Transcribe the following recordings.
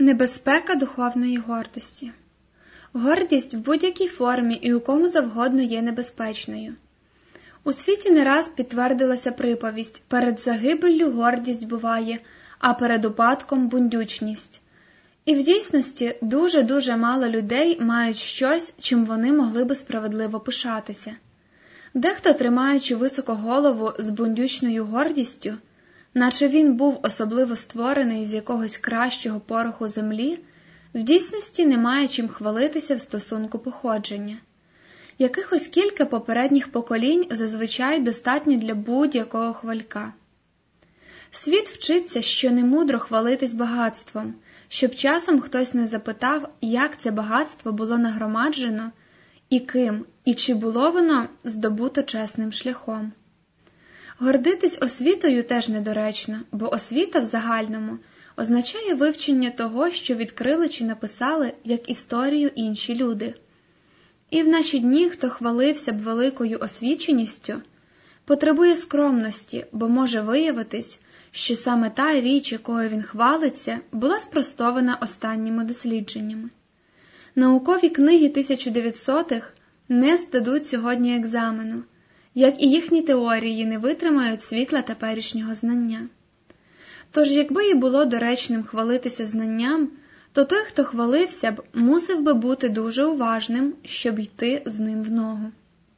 Небезпека духовної гордості. Гордість в будь-якій формі і у кому завгодно є небезпечною. У світі не раз підтвердилася приповість: перед загибеллю гордість буває, а перед упадком бундючність. І в дійсності дуже мало людей мають щось, чим вони могли би справедливо пишатися. Дехто, тримаючи високо голову з бундючною гордістю, наче він був особливо створений з якогось кращого пороху землі, в дійсності не має чим хвалитися в стосунку походження. Якихось кілька попередніх поколінь зазвичай достатньо для будь-якого хвалька. Світ вчиться, що не мудро хвалитись багатством, щоб часом хтось не запитав, як це багатство було нагромаджено, і ким, і чи було воно здобуто чесним шляхом. Гордитись освітою теж недоречно, бо освіта в загальному означає вивчення того, що відкрили чи написали як історію інші люди. І в наші дні, хто хвалився б великою освіченістю, потребує скромності, бо може виявитись, що саме та річ, якою він хвалиться, була спростована останніми дослідженнями. Наукові книги 1900-х не здадуть сьогодні екзамену, як і їхні теорії не витримають світла теперішнього знання. Тож, якби і було доречним хвалитися знанням, то той, хто хвалився б, мусив би бути дуже уважним, щоб йти з ним в ногу.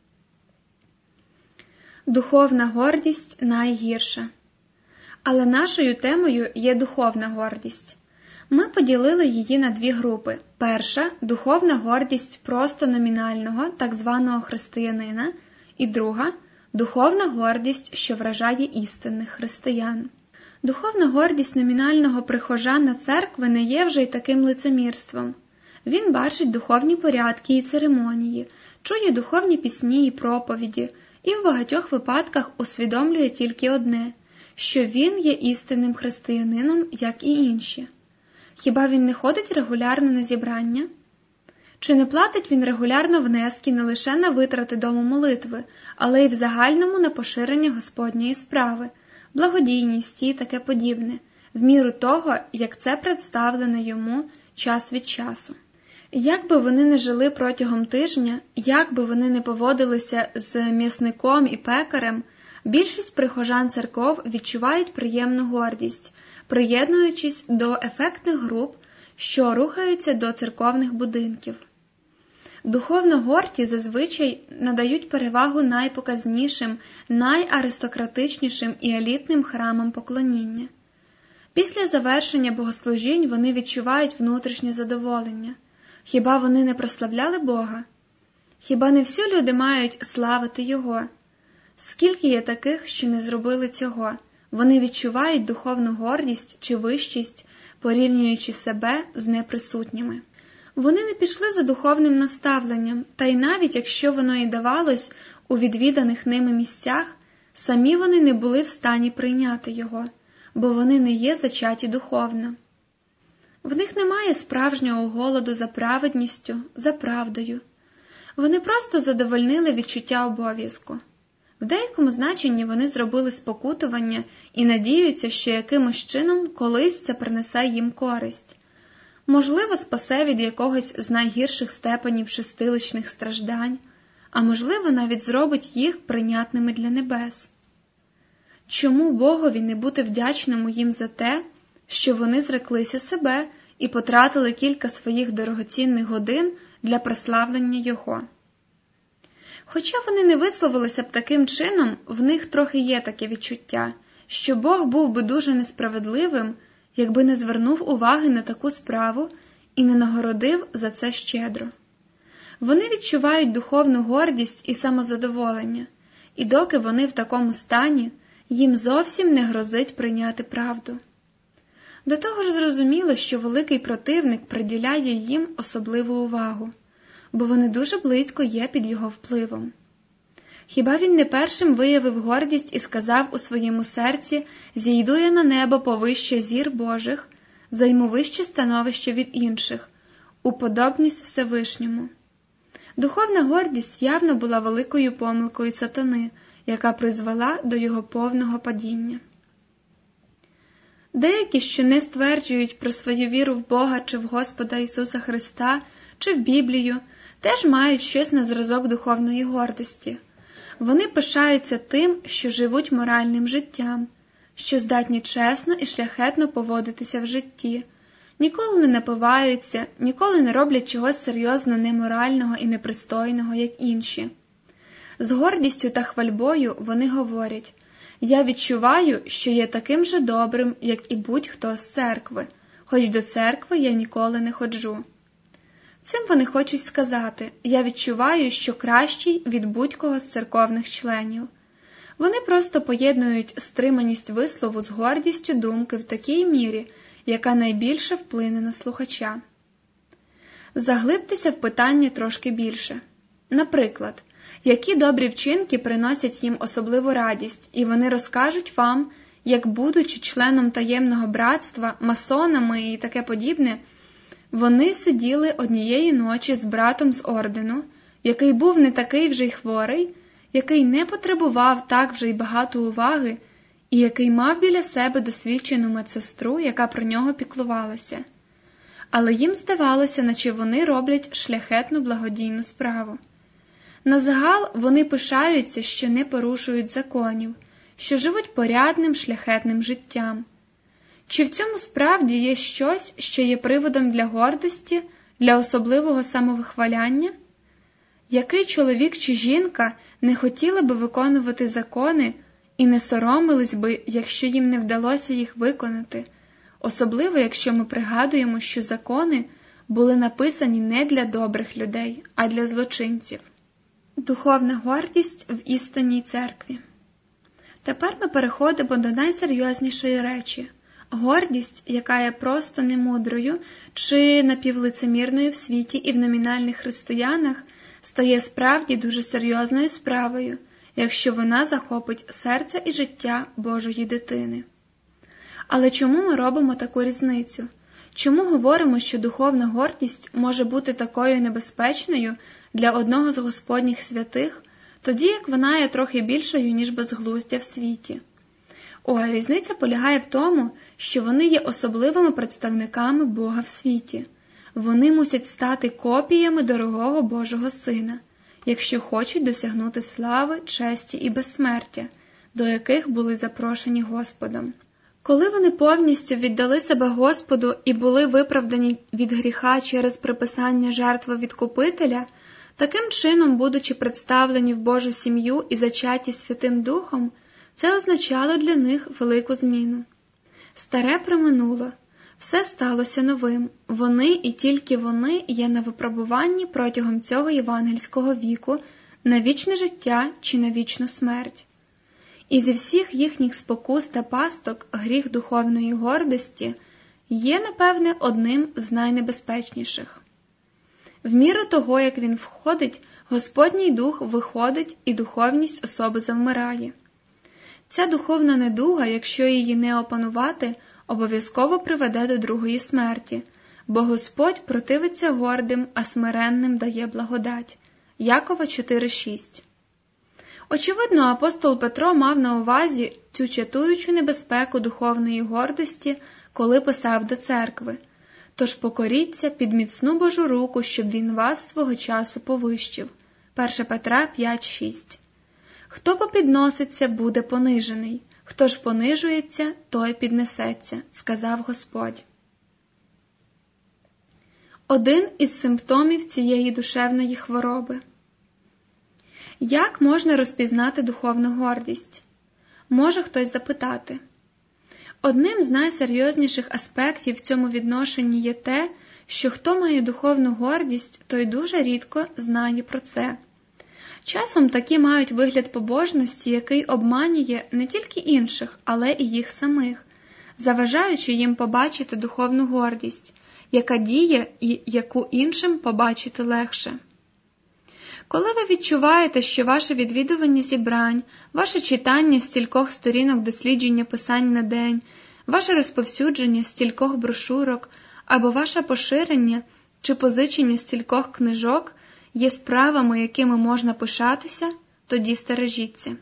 Духовна гордість найгірша. Але нашою темою є духовна гордість. Ми поділили її на дві групи. Перша – духовна гордість просто номінального, так званого християнина, і друга – духовна гордість, що вражає істинних християн. Духовна гордість номінального прихожана церкви не є вже й таким лицемірством. Він бачить духовні порядки і церемонії, чує духовні пісні і проповіді, і в багатьох випадках усвідомлює тільки одне – що він є істинним християнином, як і інші. Хіба він не ходить регулярно на зібрання? Чи не платить він регулярно внески не лише на витрати дому молитви, але й в загальному на поширення Господньої справи, благодійність і таке подібне, в міру того, як це представлене йому час від часу? Як би вони не жили протягом тижня, як би вони не поводилися з м'ясником і пекарем, більшість прихожан церков відчувають приємну гордість, приєднуючись до ефектних груп, що рухаються до церковних будинків. Духовно горді зазвичай надають перевагу найпоказнішим, найаристократичнішим і елітним храмам поклоніння. Після завершення богослужінь вони відчувають внутрішнє задоволення. Хіба вони не прославляли Бога? Хіба не всі люди мають славити Його? Скільки є таких, що не зробили цього? Вони відчувають духовну гордість чи вищість, порівнюючи себе з неприсутніми. Вони не пішли за духовним наставленням, та й навіть якщо воно і давалось у відвіданих ними місцях, самі вони не були в стані прийняти його, бо вони не є зачаті духовно. В них немає справжнього голоду за праведністю, за правдою. Вони просто задовольнили відчуття обов'язку. В деякому значенні вони зробили спокутування і надіються, що якимось чином колись це принесе їм користь. Можливо, спасе від якогось з найгірших степенів чистилищних страждань, а можливо, навіть зробить їх прийнятними для небес. Чому Богові не бути вдячному їм за те, що вони зреклися себе і потратили кілька своїх дорогоцінних годин для прославлення Його? Хоча вони не висловилися б таким чином, в них трохи є таке відчуття, що Бог був би дуже несправедливим, якби не звернув уваги на таку справу і не нагородив за це щедро. Вони відчувають духовну гордість і самозадоволення, і доки вони в такому стані, їм зовсім не грозить прийняти правду. До того ж зрозуміло, що великий противник приділяє їм особливу увагу, бо вони дуже близько є під його впливом. Хіба він не першим виявив гордість і сказав у своєму серці: «Зійду я на небо повище зір Божих, займу вище становище від інших, уподобнюсь Всевишньому». Духовна гордість явно була великою помилкою сатани, яка призвела до його повного падіння. Деякі, що не стверджують про свою віру в Бога чи в Господа Ісуса Христа, чи в Біблію, теж мають щось на зразок духовної гордості. Вони пишаються тим, що живуть моральним життям, що здатні чесно і шляхетно поводитися в житті, ніколи не напиваються, ніколи не роблять чогось серйозно неморального і непристойного, як інші. З гордістю та хвальбою вони говорять: «Я відчуваю, що є таким же добрим, як і будь-хто з церкви, хоч до церкви я ніколи не ходжу». Цим вони хочуть сказати: «Я відчуваю, що кращий від будь-кого з церковних членів». Вони просто поєднують стриманість вислову з гордістю думки в такій мірі, яка найбільше вплине на слухача. Заглибтеся в питання трошки більше. Наприклад, які добрі вчинки приносять їм особливу радість, і вони розкажуть вам, як, будучи членом таємного братства, масонами і таке подібне, вони сиділи однієї ночі з братом з ордену, який був не такий вже й хворий, який не потребував так вже й багато уваги, і який мав біля себе досвідчену медсестру, яка про нього піклувалася. Але їм здавалося, наче вони роблять шляхетну благодійну справу. Назагал вони пишаються, що не порушують законів, що живуть порядним шляхетним життям. Чи в цьому справді є щось, що є приводом для гордості, для особливого самовихваляння? Який чоловік чи жінка не хотіли би виконувати закони і не соромились би, якщо їм не вдалося їх виконати, особливо якщо ми пригадуємо, що закони були написані не для добрих людей, а для злочинців. Духовна гордість в істинній церкві. Тепер ми переходимо до найсерйознішої речі – гордість, яка є просто немудрою чи напівлицемірною в світі і в номінальних християнах, стає справді дуже серйозною справою, якщо вона захопить серце і життя Божої дитини. Але чому ми робимо таку різницю? Чому говоримо, що духовна гордість може бути такою небезпечною для одного з Господніх святих, тоді як вона є трохи більшою, ніж безглуздя в світі? Різниця полягає в тому, що вони є особливими представниками Бога в світі. Вони мусять стати копіями дорогого Божого Сина, якщо хочуть досягнути слави, честі і безсмертя, до яких були запрошені Господом. Коли вони повністю віддали себе Господу і були виправдані від гріха через приписання жертви відкупителя, таким чином, будучи представлені в Божу сім'ю і зачаті Святим Духом, це означало для них велику зміну. Старе проминуло, все сталося новим, вони і тільки вони є на випробуванні протягом цього євангельського віку на вічне життя чи на вічну смерть. І зі всіх їхніх спокус та пасток гріх духовної гордості є, напевне, одним з найнебезпечніших. В міру того, як він входить, Господній Дух виходить і духовність особи завмирає. Ця духовна недуга, якщо її не опанувати, обов'язково приведе до другої смерті, бо Господь противиться гордим, а смиренним дає благодать. Якова 4:6. Очевидно, апостол Петро мав на увазі цю чатуючу небезпеку духовної гордості, коли писав до церкви. Тож покоріться під міцну Божу руку, щоб він вас свого часу повищив. 1 Петра 5:6. Хто попідноситься, буде понижений. Хто ж понижується, той піднесеться, сказав Господь. Один із симптомів цієї душевної хвороби. Як можна розпізнати духовну гордість? Може хтось запитати. Одним з найсерйозніших аспектів в цьому відношенні є те, що хто має духовну гордість, той дуже рідко знає про це. Часом такі мають вигляд побожності, який обманює не тільки інших, але і їх самих, заважаючи їм побачити духовну гордість, яка діє і яку іншим побачити легше. Коли ви відчуваєте, що ваше відвідування зібрань, ваше читання стількох сторінок дослідження писань на день, ваше розповсюдження стількох брошурок або ваше поширення чи позичення стількох книжок є справами, якими можна пишатися, тоді стережіться.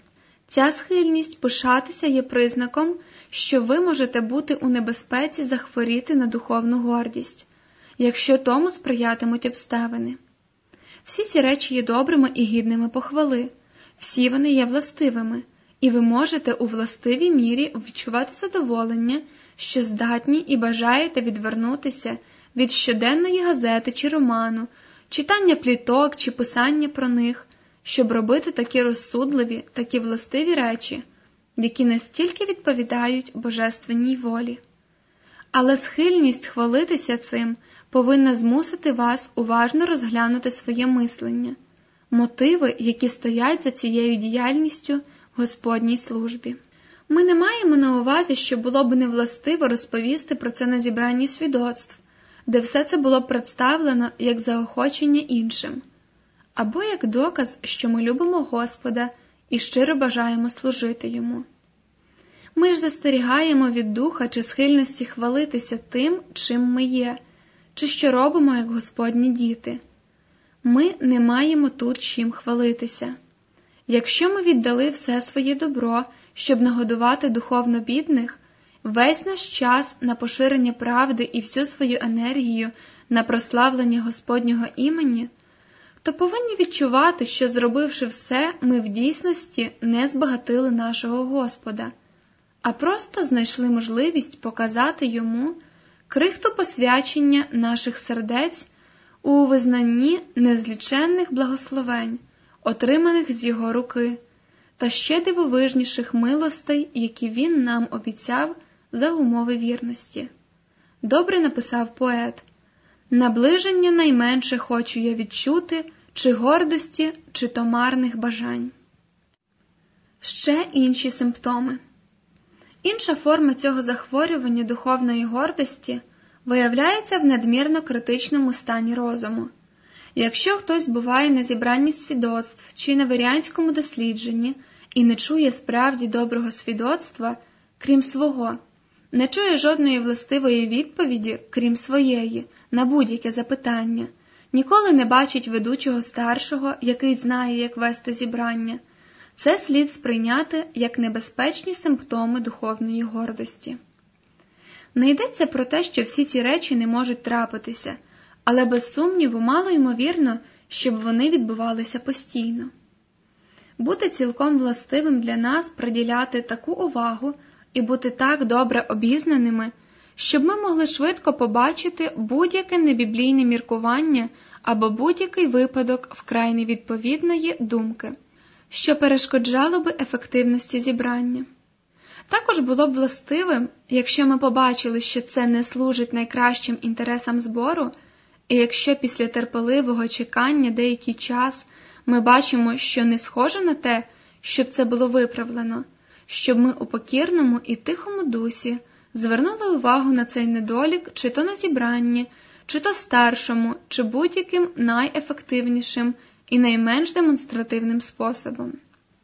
Ця схильність пишатися є признаком, що ви можете бути у небезпеці захворіти на духовну гордість, якщо тому сприятимуть обставини. Всі ці речі є добрими і гідними похвали, всі вони є властивими, і ви можете у властивій мірі відчувати задоволення, що здатні і бажаєте відвернутися від щоденної газети чи роману, читання пліток чи писання про них, щоб робити такі розсудливі, такі властиві речі, які настільки відповідають божественній волі. Але схильність хвалитися цим повинна змусити вас уважно розглянути своє мислення, мотиви, які стоять за цією діяльністю Господній службі. Ми не маємо на увазі, що було б невластиво розповісти про це на зібранні свідоцтв, де все це було представлено як заохочення іншим, або як доказ, що ми любимо Господа і щиро бажаємо служити Йому. Ми ж застерігаємо від духа чи схильності хвалитися тим, чим ми є, чи що робимо, як Господні діти. Ми не маємо тут чим хвалитися. Якщо ми віддали все своє добро, щоб нагодувати духовно бідних, весь наш час на поширення правди і всю свою енергію на прославлення Господнього імені, то повинні відчувати, що, зробивши все, ми в дійсності не збагатили нашого Господа, а просто знайшли можливість показати Йому крихту посвячення наших сердець у визнанні незліченних благословень, отриманих з Його руки, та ще дивовижніших милостей, які Він нам обіцяв за умови вірності. Добре написав поет: «Наближення найменше хочу я відчути, чи гордості, чи то марних бажань». Ще інші симптоми. Інша форма цього захворювання духовної гордості виявляється в надмірно критичному стані розуму. Якщо хтось буває на зібранні свідоцтв чи на варіантському дослідженні і не чує справді доброго свідоцтва, крім свого, не чує жодної властивої відповіді, крім своєї, на будь-яке запитання, ніколи не бачить ведучого старшого, який знає, як вести зібрання, це слід сприйняти як небезпечні симптоми духовної гордості. Не йдеться про те, що всі ці речі не можуть трапитися, але без сумніву мало ймовірно, щоб вони відбувалися постійно. Бути цілком властивим для нас приділяти таку увагу і бути так добре обізнаними, щоб ми могли швидко побачити будь-яке небіблійне міркування або будь-який випадок вкрай невідповідної думки, що перешкоджало би ефективності зібрання. Також було б властивим, якщо ми побачили, що це не служить найкращим інтересам збору, і якщо після терпеливого чекання деякий час ми бачимо, що не схоже на те, щоб це було виправлено, щоб ми у покірному і тихому дусі звернули увагу на цей недолік чи то на зібранні, чи то старшому, чи будь-яким найефективнішим і найменш демонстративним способом.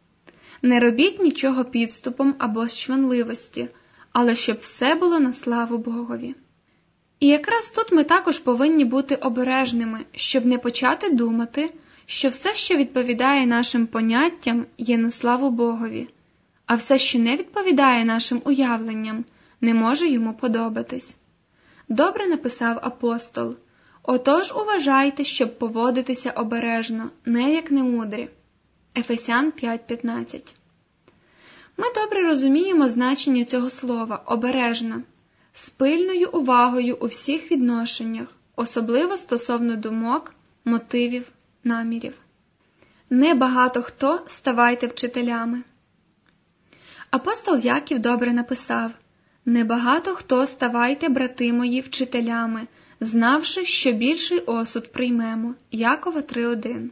Не робіть нічого підступом або з чванливості, але щоб все було на славу Богові. І якраз тут ми також повинні бути обережними, щоб не почати думати, що все, що відповідає нашим поняттям, є на славу Богові, а все, що не відповідає нашим уявленням, не може йому подобатись. Добре написав апостол: «Отож уважайте, щоб поводитися обережно, не як немудрі». Ефесян 5:15. Ми добре розуміємо значення цього слова «обережно», з пильною увагою у всіх відношеннях, особливо стосовно думок, мотивів, намірів. Небагато хто ставайте вчителями. Апостол Яків добре написав: «Небагато хто ставайте, брати мої, вчителями, знавши, що більший осуд приймемо». Якова 3:1.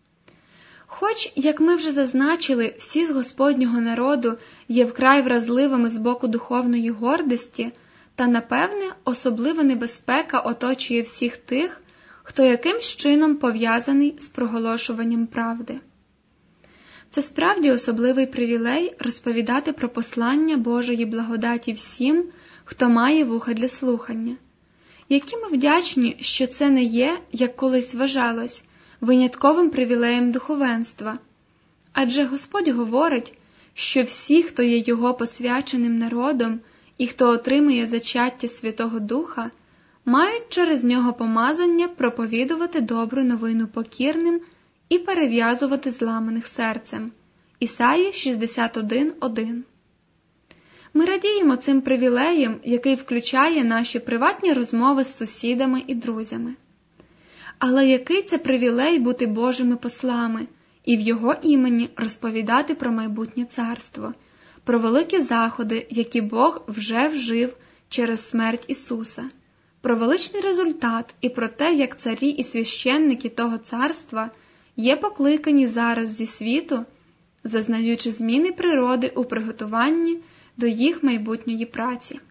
Хоч, як ми вже зазначили, всі з Господнього народу є вкрай вразливими з боку духовної гордості, та, напевне, особлива небезпека оточує всіх тих, хто якимсь чином пов'язаний з проголошуванням правди. Це справді особливий привілей розповідати про послання Божої благодаті всім, хто має вуха для слухання. Які ми вдячні, що це не є, як колись вважалось, винятковим привілеєм духовенства. Адже Господь говорить, що всі, хто є його посвяченим народом і хто отримує зачаття Святого Духа, мають через нього помазання проповідувати добру новину покірним і перев'язувати зламаних серцем. Ісаї 61:1. Ми радіємо цим привілеєм, який включає наші приватні розмови з сусідами і друзями. Але який це привілей бути Божими послами і в Його імені розповідати про майбутнє царство, про великі заходи, які Бог вже вжив через смерть Ісуса, про величний результат і про те, як царі і священники того царства є покликані зараз зі світу, зазнаючи зміни природи у приготуванні до їх майбутньої праці.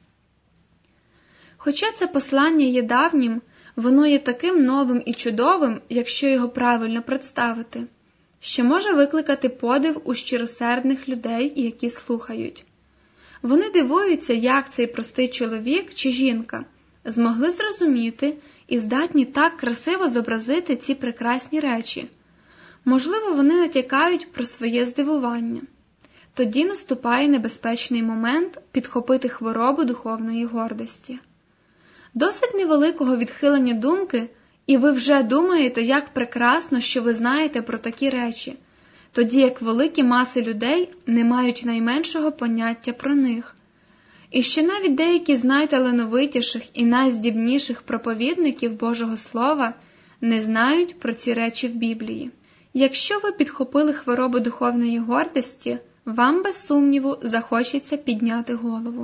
Хоча це послання є давнім, воно є таким новим і чудовим, якщо його правильно представити, що може викликати подив у щиросердних людей, які слухають. Вони дивуються, як цей простий чоловік чи жінка змогли зрозуміти і здатні так красиво зобразити ці прекрасні речі. Можливо, вони натякають про своє здивування. Тоді наступає небезпечний момент підхопити хворобу духовної гордості. Досить невеликого відхилення думки, і ви вже думаєте, як прекрасно, що ви знаєте про такі речі, тоді як великі маси людей не мають найменшого поняття про них. І ще навіть деякі з найталановитіших і найздібніших проповідників Божого Слова не знають про ці речі в Біблії. Якщо ви підхопили хворобу духовної гордості, вам без сумніву захочеться підняти голову.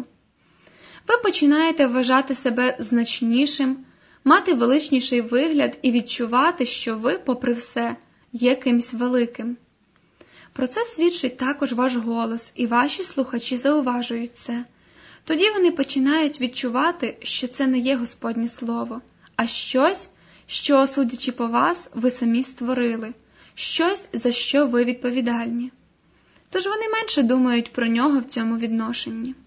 Ви починаєте вважати себе значнішим, мати величніший вигляд і відчувати, що ви, попри все, є кимсь великим. Про це свідчить також ваш голос, і ваші слухачі зауважують це. Тоді вони починають відчувати, що це не є Господнє Слово, а щось, що, судячи по вас, ви самі створили, щось, за що ви відповідальні. Тож вони менше думають про нього в цьому відношенні.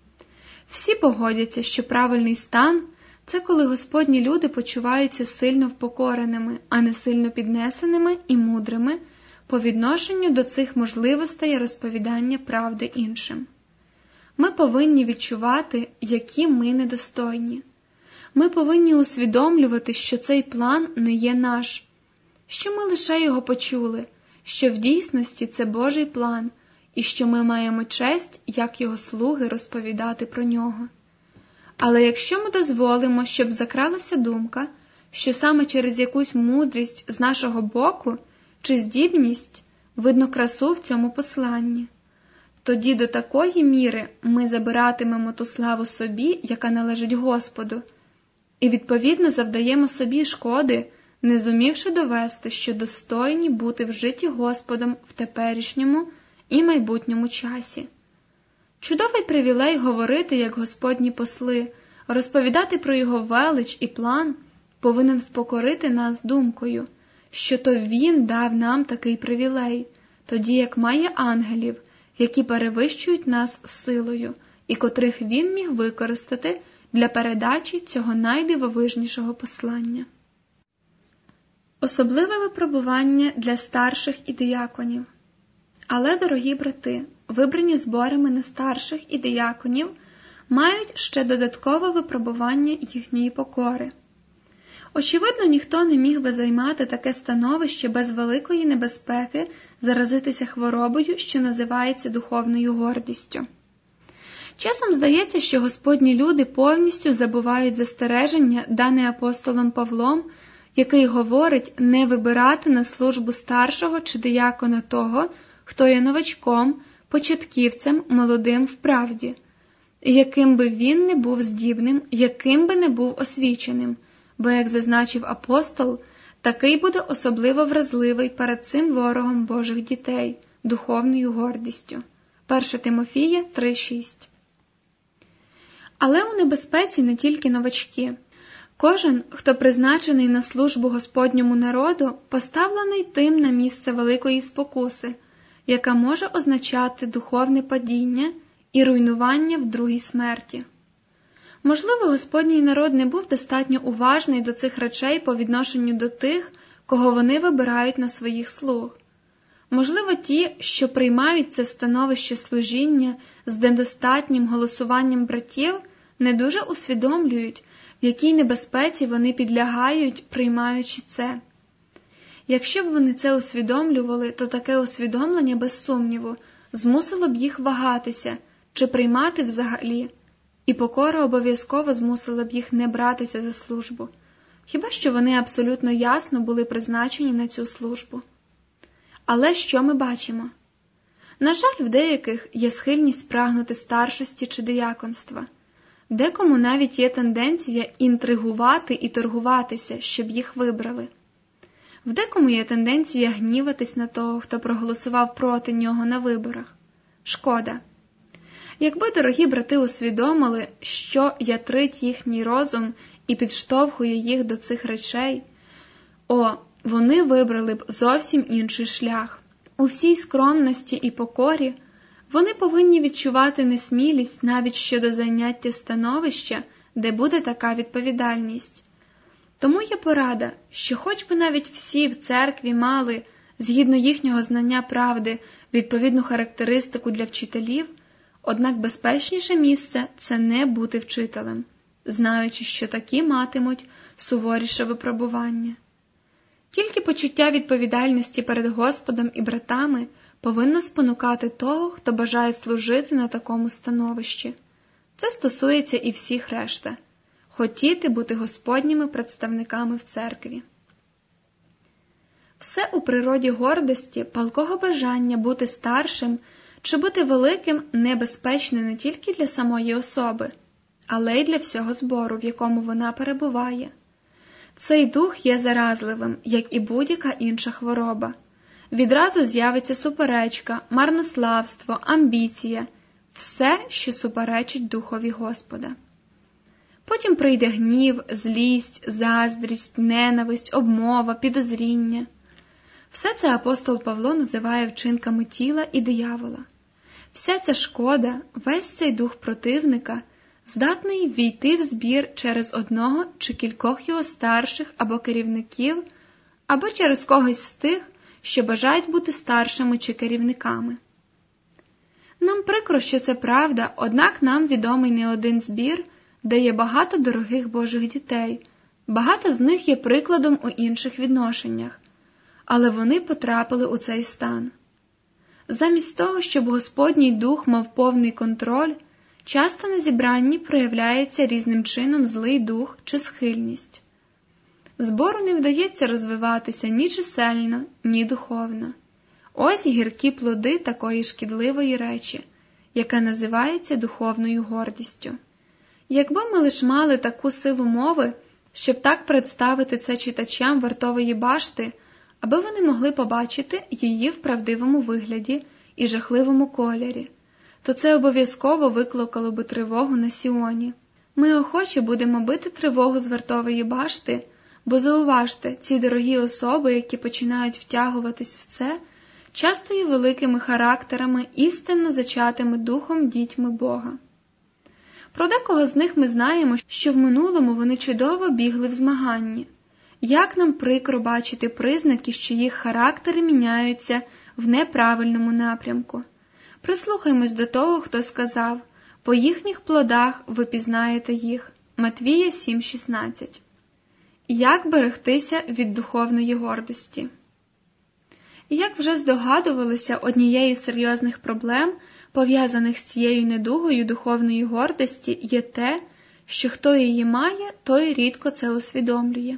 Всі погодяться, що правильний стан – це коли Господні люди почуваються сильно впокореними, а не сильно піднесеними і мудрими по відношенню до цих можливостей розповідання правди іншим. Ми повинні відчувати, які ми недостойні. Ми повинні усвідомлювати, що цей план не є наш, що ми лише його почули, що в дійсності це Божий план, і що ми маємо честь, як його слуги, розповідати про нього. Але якщо ми дозволимо, щоб закралася думка, що саме через якусь мудрість з нашого боку чи здібність видно красу в цьому посланні, тоді до такої міри ми забиратимемо ту славу собі, яка належить Господу, і відповідно завдаємо собі шкоди, не зумівши довести, що достойні бути вжиті Господом в теперішньому і майбутньому часі. Чудовий привілей говорити, як Господні посли, розповідати про Його велич і план повинен впокорити нас думкою, що то Він дав нам такий привілей, тоді як має ангелів, які перевищують нас силою і котрих Він міг використати для передачі цього найдивовижнішого послання. Особливе випробування для старших і дияконів. Але, дорогі брати, вибрані зборами на старших і дияконів мають ще додаткове випробування їхньої покори. Очевидно, ніхто не міг би займати таке становище без великої небезпеки заразитися хворобою, що називається духовною гордістю. Часом здається, що Господні люди повністю забувають застереження, дане апостолом Павлом, який говорить не вибирати на службу старшого чи диякона того, хто є новачком, початківцем, молодим в правді, яким би він не був здібним, яким би не був освіченим, бо, як зазначив апостол, такий буде особливо вразливий перед цим ворогом Божих дітей, духовною гордістю. 1 Тимофія 3:6. Але у небезпеці не тільки новачки. Кожен, хто призначений на службу Господньому народу, поставлений тим на місце великої спокуси, яка може означати духовне падіння і руйнування в другій смерті. Можливо, Господній народ не був достатньо уважний до цих речей по відношенню до тих, кого вони вибирають на своїх слуг. Можливо, ті, що приймають це становище служіння з недостатнім голосуванням братів, не дуже усвідомлюють, в якій небезпеці вони підлягають, приймаючи це. Якщо б вони це усвідомлювали, то таке усвідомлення, без сумніву, змусило б їх вагатися, чи приймати взагалі, і покора обов'язково змусила б їх не братися за службу, хіба що вони абсолютно ясно були призначені на цю службу. Але що ми бачимо? На жаль, в деяких є схильність прагнути старшості чи дияконства. Декому навіть є тенденція інтригувати і торгуватися, щоб їх вибрали. В декому є тенденція гніватись на того, хто проголосував проти нього на виборах. Шкода. Якби дорогі брати усвідомили, що ятрить їхній розум і підштовхує їх до цих речей, вони вибрали б зовсім інший шлях. У всій скромності і покорі вони повинні відчувати несмілість навіть щодо заняття становища, де буде така відповідальність. Тому є порада, що хоч би навіть всі в церкві мали, згідно їхнього знання правди, відповідну характеристику для вчителів, однак безпечніше місце – це не бути вчителем, знаючи, що такі матимуть суворіше випробування. Тільки почуття відповідальності перед Господом і братами повинно спонукати того, хто бажає служити на такому становищі. Це стосується і всіх решта. Хотіти бути Господніми представниками в церкві. Все у природі гордості, палкого бажання бути старшим чи бути великим небезпечне не тільки для самої особи, але й для всього збору, в якому вона перебуває. Цей дух є заразливим, як і будь-яка інша хвороба. Відразу з'явиться суперечка, марнославство, амбіція – все, що суперечить духові Господа. Потім прийде гнів, злість, заздрість, ненависть, обмова, підозріння. Все це апостол Павло називає вчинками тіла і диявола. Вся ця шкода, весь цей дух противника здатний ввійти в збір через одного чи кількох його старших або керівників, або через когось з тих, що бажають бути старшими чи керівниками. Нам прикро, що це правда, однак нам відомий не один збір, де є багато дорогих Божих дітей, багато з них є прикладом у інших відношеннях, але вони потрапили у цей стан. Замість того, щоб Господній Дух мав повний контроль, часто на зібранні проявляється різним чином злий дух чи схильність. Збору не вдається розвиватися ні чисельно, ні духовно. Ось гіркі плоди такої шкідливої речі, яка називається духовною гордістю. Якби ми лиш мали таку силу мови, щоб так представити це читачам вартової башти, аби вони могли побачити її в правдивому вигляді і жахливому кольорі, то це обов'язково викликало би тривогу на Сіоні. Ми охоче будемо бити тривогу з вартової башти, бо зауважте, ці дорогі особи, які починають втягуватись в це, часто є великими характерами, істинно зачатими духом дітьми Бога. Про декого з них ми знаємо, що в минулому вони чудово бігли в змаганні. Як нам прикро бачити признаки, що їх характери міняються в неправильному напрямку. Прислухаймось до того, хто сказав: «По їхніх плодах ви пізнаєте їх». Матвія 7:16. Як берегтися від духовної гордості? І як вже здогадувалися, однією з серйозних проблем, пов'язаних з цією недугою духовної гордості, є те, що хто її має, той рідко це усвідомлює.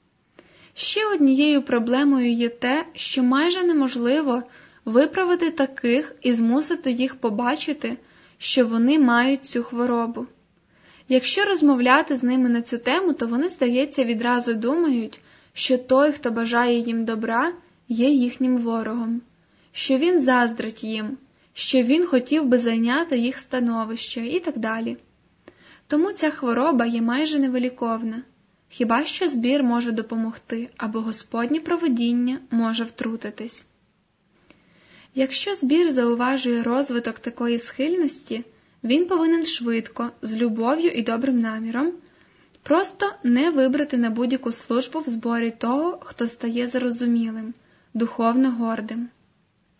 Ще однією проблемою є те, що майже неможливо виправити таких і змусити їх побачити, що вони мають цю хворобу. Якщо розмовляти з ними на цю тему, то вони, здається, відразу думають, що той, хто бажає їм добра, є їхнім ворогом, що він заздрить їм, що він хотів би зайняти їх становище і так далі. Тому ця хвороба є майже невиліковна. Хіба що збір може допомогти, або Господнє провидіння може втрутитись. Якщо збір зауважує розвиток такої схильності, він повинен швидко, з любов'ю і добрим наміром, просто не вибрати на будь-яку службу в зборі того, хто стає зарозумілим, духовно гордим.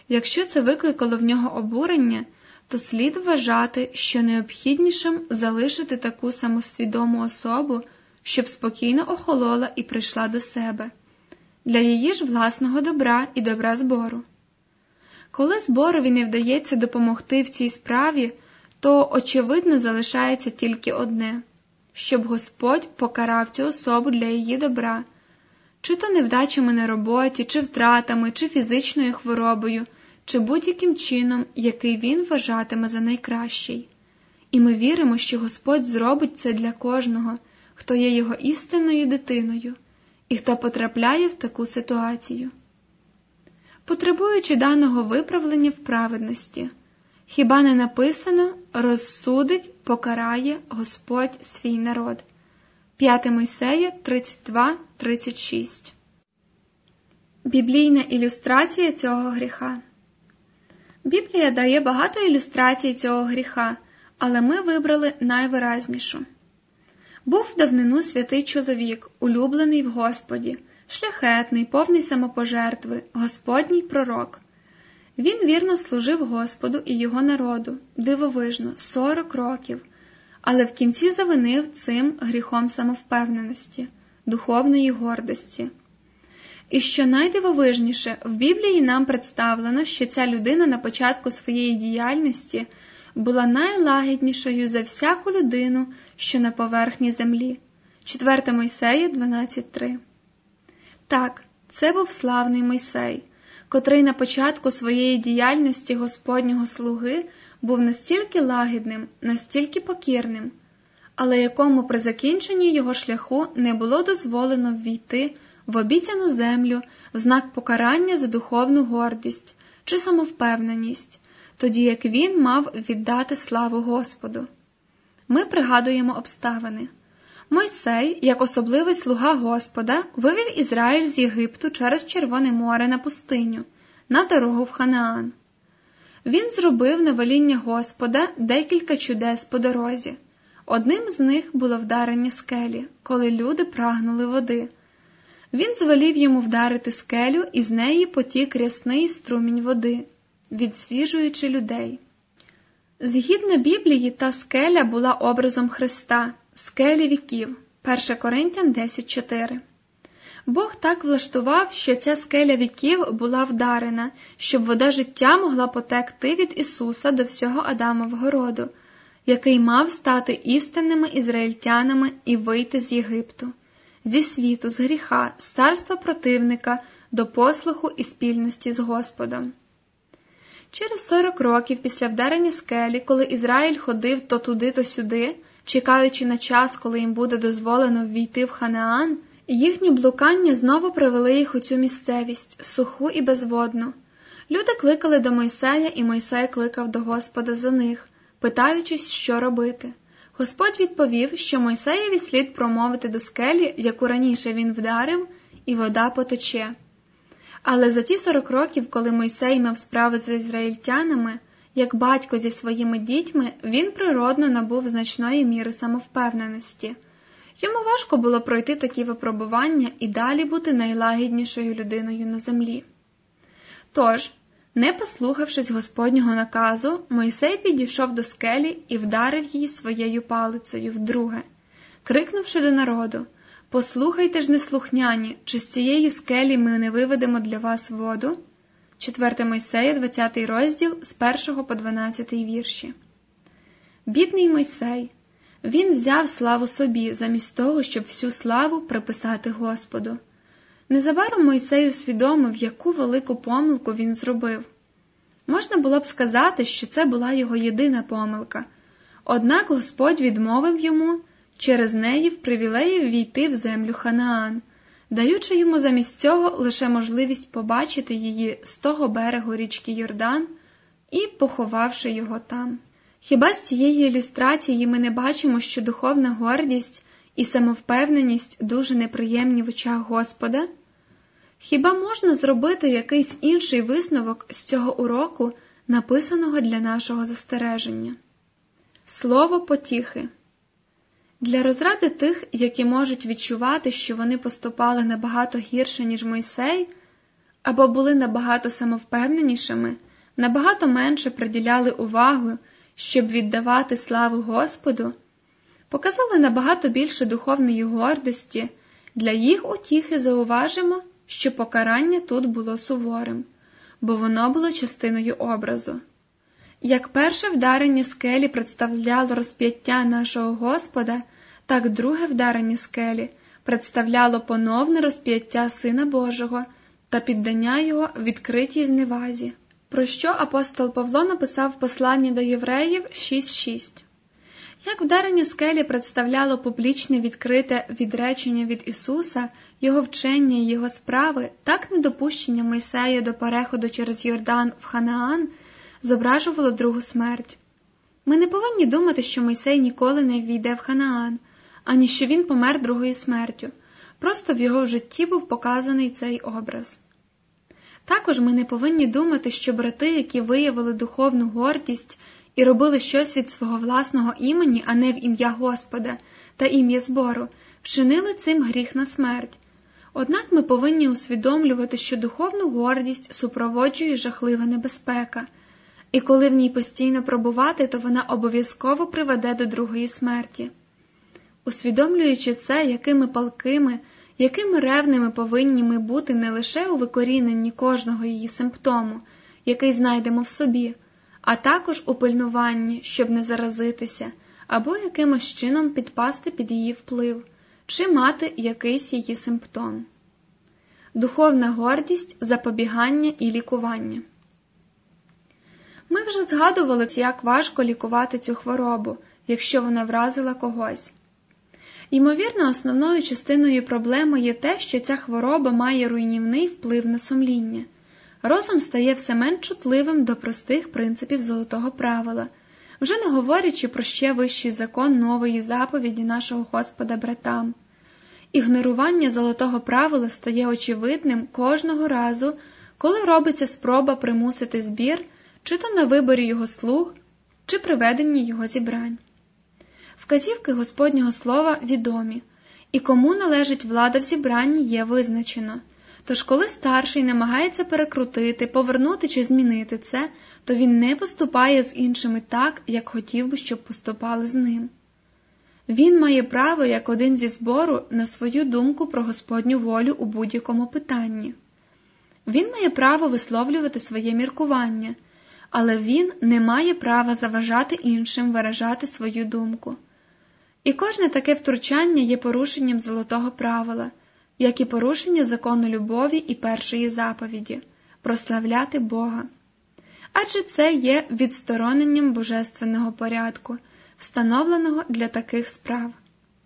Якщо це викликало в нього обурення, то слід вважати, що необхіднішим залишити таку самосвідому особу, щоб спокійно охолола і прийшла до себе, для її ж власного добра і добра збору. Коли зборові не вдається допомогти в цій справі, то, очевидно, залишається тільки одне – щоб Господь покарав цю особу для її добра, чи то невдачами на роботі, чи втратами, чи фізичною хворобою, чи будь-яким чином, який він вважатиме за найкращий. І ми віримо, що Господь зробить це для кожного, хто є його істинною дитиною, і хто потрапляє в таку ситуацію. Потребуючи даного виправлення в праведності, хіба не написано «розсудить, покарає Господь свій народ» 5 Мойсея 32-36. Біблійна ілюстрація цього гріха. Біблія дає багато ілюстрацій цього гріха, але ми вибрали найвиразнішу. Був в давнину святий чоловік, улюблений в Господі, шляхетний, повний самопожертви, Господній пророк. Він вірно служив Господу і його народу, дивовижно, 40 років, але в кінці завинив цим гріхом самовпевненості, духовної гордості. І що найдивовижніше, в Біблії нам представлено, що ця людина на початку своєї діяльності була найлагіднішою за всяку людину, що на поверхні землі. 4 Мойсея 12.3. Так, це був славний Мойсей, котрий на початку своєї діяльності Господнього слуги був настільки лагідним, настільки покірним, але якому при закінченні його шляху не було дозволено ввійти в обіцяну землю в знак покарання за духовну гордість чи самовпевненість, тоді як він мав віддати славу Господу. Ми пригадуємо обставини. Мойсей, як особливий слуга Господа, вивів Ізраїль з Єгипту через Червоне море на пустиню, на дорогу в Ханаан. Він зробив на веління Господа декілька чудес по дорозі. Одним з них було вдарення скелі, коли люди прагнули води. Він звелів йому вдарити скелю, і з неї потік рясний струмінь води, відсвіжуючи людей. Згідно Біблії, та скеля була образом Христа, скелі віків. 1 Коринтян 10.4. Бог так влаштував, що ця скеля віків була вдарена, щоб вода життя могла потекти від Ісуса до всього Адамового роду, який мав стати істинними ізраїльтянами і вийти з Єгипту, зі світу, з гріха, з царства противника до послуху і спільності з Господом. Через 40 років після вдарення скелі, коли Ізраїль ходив то туди, то сюди, чекаючи на час, коли їм буде дозволено ввійти в Ханаан, їхні блукання знову привели їх у цю місцевість, суху і безводну. Люди кликали до Мойсея, і Мойсей кликав до Господа за них, питаючись, що робити. Господь відповів, що Мойсеєві слід промовити до скелі, яку раніше він вдарив, і вода потече. Але за ті 40 років, коли Мойсей мав справи з ізраїльтянами, як батько зі своїми дітьми, він природно набув значної міри самовпевненості. Йому важко було пройти такі випробування і далі бути найлагіднішою людиною на землі. Тож, не послухавшись Господнього наказу, Мойсей підійшов до скелі і вдарив її своєю палицею вдруге, крикнувши до народу: «Послухайте ж, неслухняні, чи з цієї скелі ми не виведемо для вас воду?» 4 Мойсея, 20 розділ, з 1 по 12 вірші. Бідний Мойсей! Він взяв славу собі, замість того, щоб всю славу приписати Господу. Незабаром Мойсей усвідомив, яку велику помилку він зробив. Можна було б сказати, що це була його єдина помилка. Однак Господь відмовив йому через неї в привілеї ввійти в землю Ханаан, даючи йому замість цього лише можливість побачити її з того берегу річки Йордан і поховавши його там. Хіба з цієї ілюстрації ми не бачимо, що духовна гордість і самовпевненість дуже неприємні в очах Господа? Хіба можна зробити якийсь інший висновок з цього уроку, написаного для нашого застереження? Слово потіхи. Для розради тих, які можуть відчувати, що вони поступали набагато гірше, ніж Мойсей, або були набагато самовпевненішими, набагато менше приділяли увагу, щоб віддавати славу Господу, показали набагато більше духовної гордості, для їх утіхи зауважимо, що покарання тут було суворим, бо воно було частиною образу. Як перше вдарення скелі представляло розп'яття нашого Господа, так друге вдарення скелі представляло поновне розп'яття Сина Божого та піддання його відкритій зневазі, про що апостол Павло написав в посланні до Євреїв 6:6. Як вдарення скелі представляло публічне відкрите відречення від Ісуса, Його вчення і Його справи, так недопущення Мойсея до переходу через Йордан в Ханаан зображувало другу смерть. Ми не повинні думати, що Мойсей ніколи не ввійде в Ханаан, ані що він помер другою смертю. Просто в його житті був показаний цей образ. Також ми не повинні думати, що брати, які виявили духовну гордість і робили щось від свого власного імені, а не в ім'я Господа та ім'я збору, вчинили цим гріх на смерть. Однак ми повинні усвідомлювати, що духовну гордість супроводжує жахлива небезпека, і коли в ній постійно пробувати, то вона обов'язково приведе до другої смерті. Усвідомлюючи це, якими палкими, якими ревними повинні ми бути не лише у викоріненні кожного її симптому, який знайдемо в собі, а також у пильнуванні, щоб не заразитися, або якимось чином підпасти під її вплив, чи мати якийсь її симптом. Духовна гордість, запобігання і лікування. Ми вже згадували, як важко лікувати цю хворобу, якщо вона вразила когось. Ймовірно, основною частиною проблеми є те, що ця хвороба має руйнівний вплив на сумління. Розум стає все менш чутливим до простих принципів золотого правила, вже не говорячи про ще вищий закон нової заповіді нашого Господа братам. Ігнорування золотого правила стає очевидним кожного разу, коли робиться спроба примусити збір, чи то на виборі його слуг, чи приведенні його зібрань. Вказівки Господнього слова відомі, і кому належить влада в зібранні є визначено. Тож коли старший намагається перекрутити, повернути чи змінити це, то він не поступає з іншими так, як хотів би, щоб поступали з ним. Він має право, як один зі збору, на свою думку про Господню волю у будь-якому питанні. Він має право висловлювати своє міркування, але він не має права заважати іншим виражати свою думку. І кожне таке втручання є порушенням золотого правила, як і порушення закону любові і першої заповіді – прославляти Бога. Адже це є відстороненням божественного порядку, встановленого для таких справ.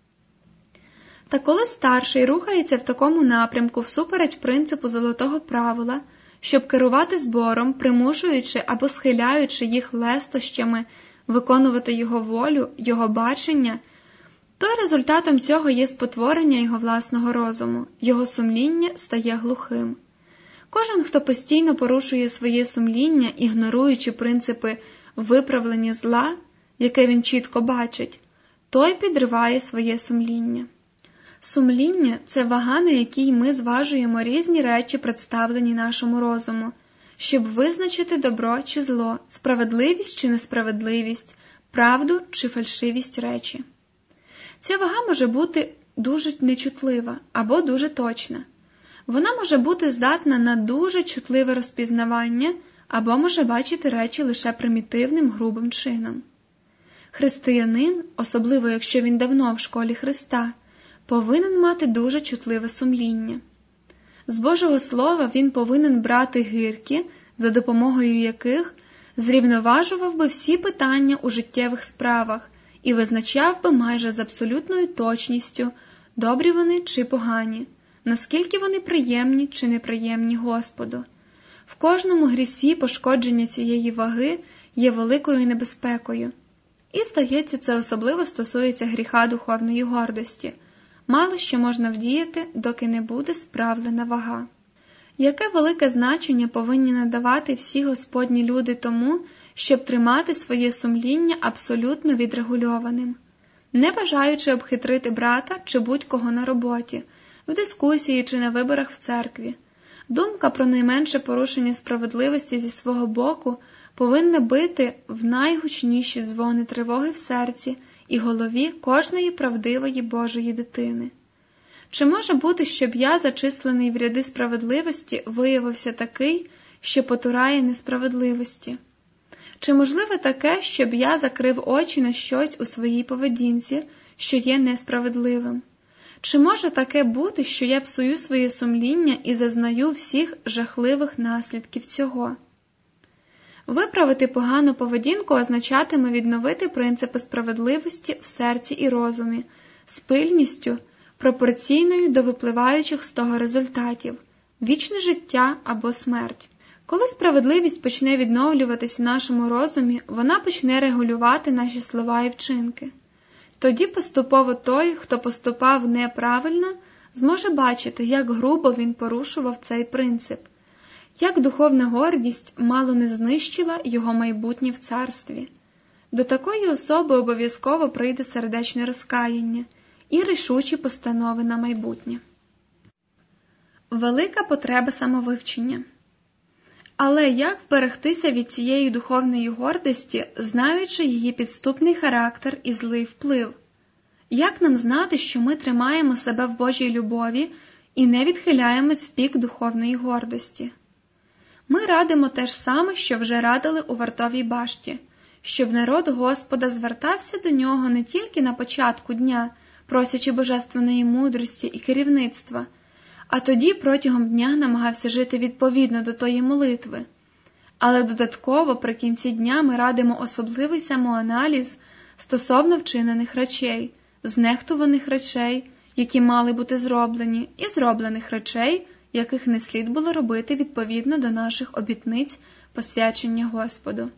Та коли старший рухається в такому напрямку всупереч принципу золотого правила, щоб керувати збором, примушуючи або схиляючи їх лестощами виконувати його волю, його бачення, то результатом цього є спотворення його власного розуму, його сумління стає глухим. Кожен, хто постійно порушує своє сумління, ігноруючи принципи виправлення зла, яке він чітко бачить, той підриває своє сумління. Сумління – це вага, на якій ми зважуємо різні речі, представлені нашому розуму, щоб визначити добро чи зло, справедливість чи несправедливість, правду чи фальшивість речі. Ця вага може бути дуже нечутлива або дуже точна. Вона може бути здатна на дуже чутливе розпізнавання або може бачити речі лише примітивним, грубим чином. Християнин, особливо якщо він давно в школі Христа, повинен мати дуже чутливе сумління. З Божого Слова він повинен брати гирки, за допомогою яких зрівноважував би всі питання у життєвих справах і визначав би майже з абсолютною точністю, добрі вони чи погані, наскільки вони приємні чи неприємні Господу. В кожному грісі пошкодження цієї ваги є великою небезпекою. І, здається, це особливо стосується гріха духовної гордості. Мало що можна вдіяти, доки не буде справлена вага. Яке велике значення повинні надавати всі Господні люди тому, щоб тримати своє сумління абсолютно відрегульованим, не бажаючи обхитрити брата чи будь-кого на роботі, в дискусії чи на виборах в церкві, Думка про найменше порушення справедливості зі свого боку повинна бити в найгучніші дзвони тривоги в серці і голові кожної правдивої Божої дитини. Чи може бути, щоб я, зачислений в ряди справедливості, виявився такий, що потурає несправедливості? Чи можливе таке, щоб я закрив очі на щось у своїй поведінці, що є несправедливим? Чи може таке бути, що я псую своє сумління і зазнаю всіх жахливих наслідків цього? Виправити погану поведінку означатиме відновити принципи справедливості в серці і розумі, з пильністю, пропорційною до випливаючих з того результатів – вічне життя або смерть. Коли справедливість почне відновлюватись в нашому розумі, вона почне регулювати наші слова і вчинки. Тоді поступово той, хто поступав неправильно, зможе бачити, як грубо він порушував цей принцип, як духовна гордість мало не знищила його майбутнє в царстві. До такої особи обов'язково прийде сердечне розкаяння і рішучі постанови на майбутнє. Велика потреба самовивчення. Але як вберегтися від цієї духовної гордості, знаючи її підступний характер і злий вплив? Як нам знати, що ми тримаємо себе в Божій любові і не відхиляємось в бік духовної гордості? Ми радимо те ж саме, що вже радили у вартовій башті, щоб народ Господа звертався до нього не тільки на початку дня, просячи божественної мудрості і керівництва, а тоді протягом дня намагався жити відповідно до тої молитви. Але додатково при кінці дня ми радимо особливий самоаналіз стосовно вчинених речей, знехтуваних речей, які мали бути зроблені, і зроблених речей, яких не слід було робити відповідно до наших обітниць посвячення Господу.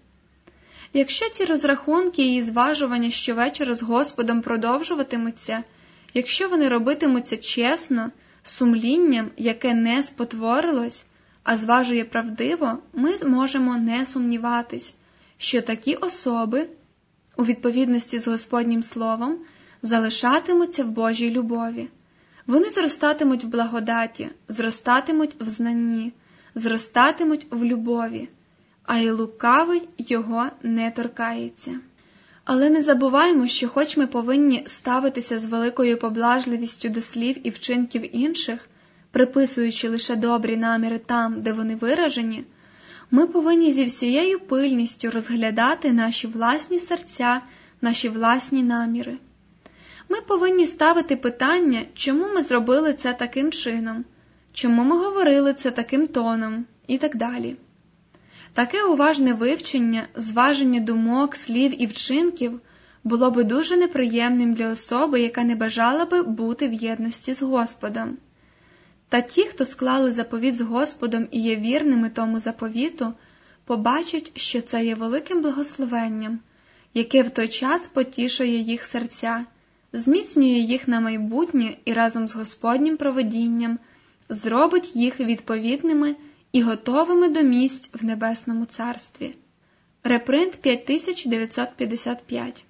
Якщо ці розрахунки і зважування щовечора з Господом продовжуватимуться, якщо вони робитимуться чесно, сумлінням, яке не спотворилось, а зважує правдиво, ми зможемо не сумніватись, що такі особи, у відповідності з Господнім Словом, залишатимуться в Божій любові. Вони зростатимуть в благодаті, зростатимуть в знанні, зростатимуть в любові, а й лукавий його не торкається. Але не забуваймо, що хоч ми повинні ставитися з великою поблажливістю до слів і вчинків інших, приписуючи лише добрі наміри там, де вони виражені, ми повинні зі всією пильністю розглядати наші власні серця, наші власні наміри. Ми повинні ставити питання, чому ми зробили це таким чином, чому ми говорили це таким тоном і так далі. Таке уважне вивчення, зваження думок, слів і вчинків було би дуже неприємним для особи, яка не бажала би бути в єдності з Господом. Та ті, хто склали заповіт з Господом і є вірними тому заповіту, побачать, що це є великим благословенням, яке в той час потішує їх серця, зміцнює їх на майбутнє і разом з Господнім провидінням зробить їх відповідними і готовими до місць в Небесному Царстві. Репринт 5955.